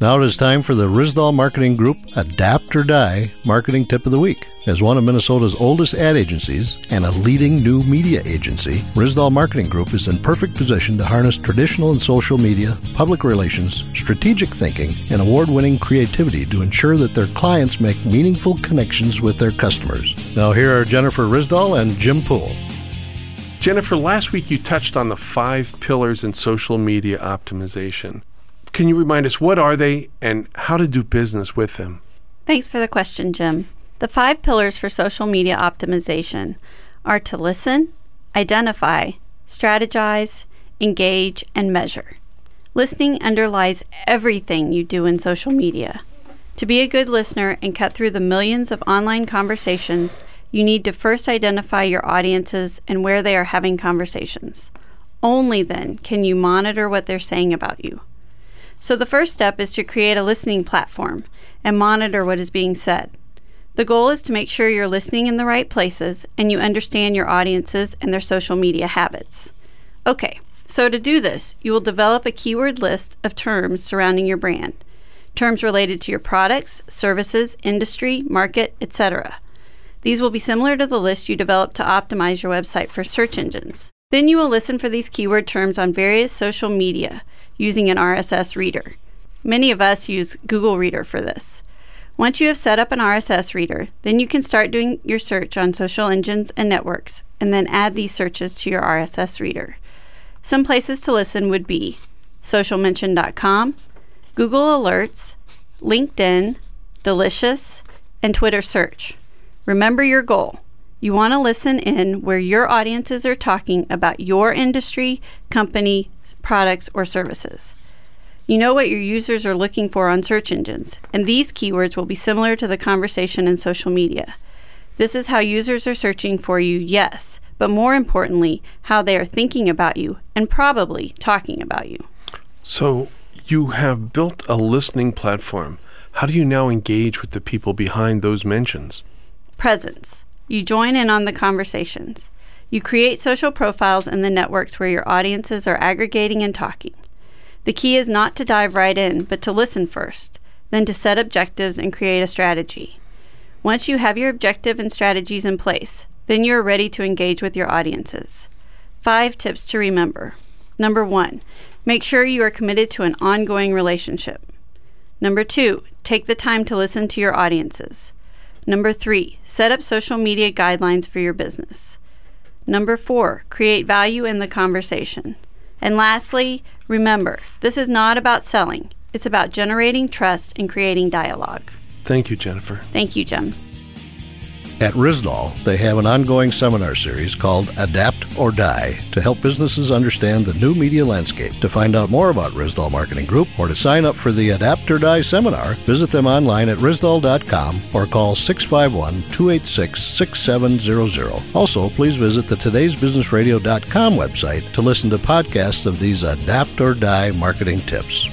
Now it is time for the Risdal Marketing Group Adapt or Die Marketing Tip of the Week. As one of Minnesota's oldest ad agencies and a leading new media agency, Risdal Marketing Group is in perfect position to harness traditional and social media, public relations, strategic thinking, and award-winning creativity to ensure that their clients make meaningful connections with their customers. Now here are Jennifer Risdal and Jim Poole. Jennifer, last week you touched on the 5 pillars in social media optimization. Can you remind us what are they and how to do business with them? Thanks for the question, Jim. The 5 pillars for social media optimization are to listen, identify, strategize, engage, and measure. Listening underlies everything you do in social media. To be a good listener and cut through the millions of online conversations, you need to first identify your audiences and where they are having conversations. Only then can you monitor what they're saying about you. So the first step is to create a listening platform and monitor what is being said. The goal is to make sure you're listening in the right places and you understand your audiences and their social media habits. Okay, so to do this, you will develop a keyword list of terms surrounding your brand, terms related to your products, services, industry, market, etc. These will be similar to the list you developed to optimize your website for search engines. Then you will listen for these keyword terms on various social media using an RSS reader. Many of us use Google Reader for this. Once you have set up an RSS reader, then you can start doing your search on social engines and networks, and then add these searches to your RSS reader. Some places to listen would be socialmention.com, Google Alerts, LinkedIn, Delicious, and Twitter Search. Remember your goal. You want to listen in where your audiences are talking about your industry, company, products, or services. You know what your users are looking for on search engines, and these keywords will be similar to the conversation in social media. This is how users are searching for you, yes, but more importantly, how they are thinking about you and probably talking about you. So you have built a listening platform. How do you now engage with the people behind those mentions? Presence. You join in on the conversations. You create social profiles in the networks where your audiences are aggregating and talking. The key is not to dive right in, but to listen first, then to set objectives and create a strategy. Once you have your objective and strategies in place, then you are ready to engage with your audiences. 5 tips to remember. Number 1, make sure you are committed to an ongoing relationship. Number 2, take the time to listen to your audiences. Number 3, set up social media guidelines for your business. Number 4, create value in the conversation. And lastly, remember, this is not about selling. It's about generating trust and creating dialogue. Thank you, Jennifer. Thank you, Jim. At Risdal, they have an ongoing seminar series called Adapt or Die to help businesses understand the new media landscape. To find out more about Risdal Marketing Group or to sign up for the Adapt or Die seminar, visit them online at risdal.com or call 651-286-6700. Also, please visit the todaysbusinessradio.com website to listen to podcasts of these Adapt or Die marketing tips.